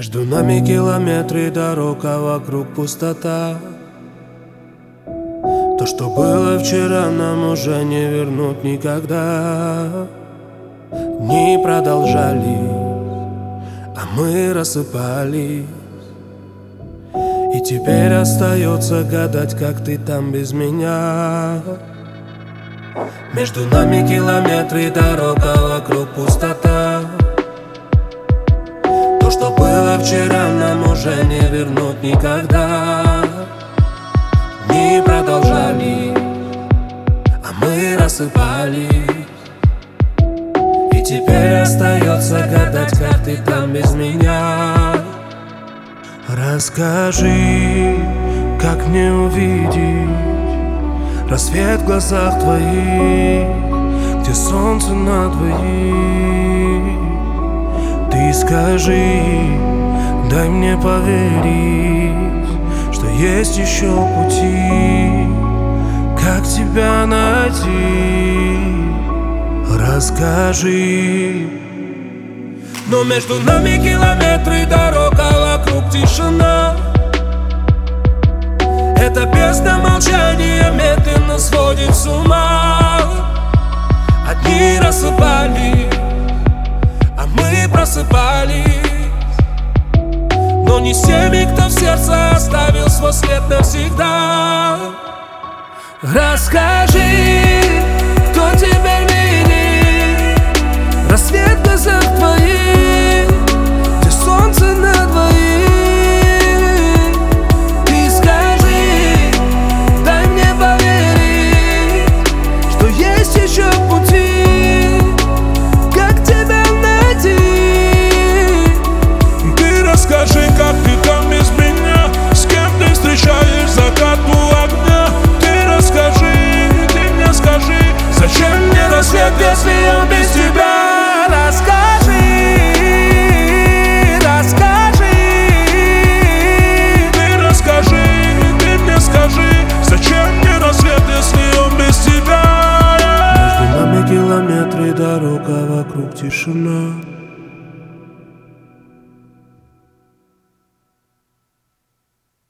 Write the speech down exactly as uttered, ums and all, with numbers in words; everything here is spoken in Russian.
Между нами километры дорог, а вокруг пустота. То, что было вчера, нам уже не вернуть никогда. Дни продолжались, а мы рассыпались. И теперь остается гадать, как ты там без меня. Между нами километры дорог, а вокруг пустота. То, что было вчера, нам уже не вернуть никогда. Дни продолжались, а мы рассыпались. И теперь остается гадать, как ты там без меня. Расскажи, как мне увидеть рассвет в глазах твоих, где солнце на двоих. Ты скажи, дай мне поверить, что есть еще пути, как тебя найти. Расскажи. Но между нами километры дорог, а вокруг тишина. Эта песня молчания медленно сводит с ума. Одни рассыпались, а мы просыпались. Но не с теми, кто в сердце оставил свой след навсегда. Расскажи, кто тебя видит рассвет в глазах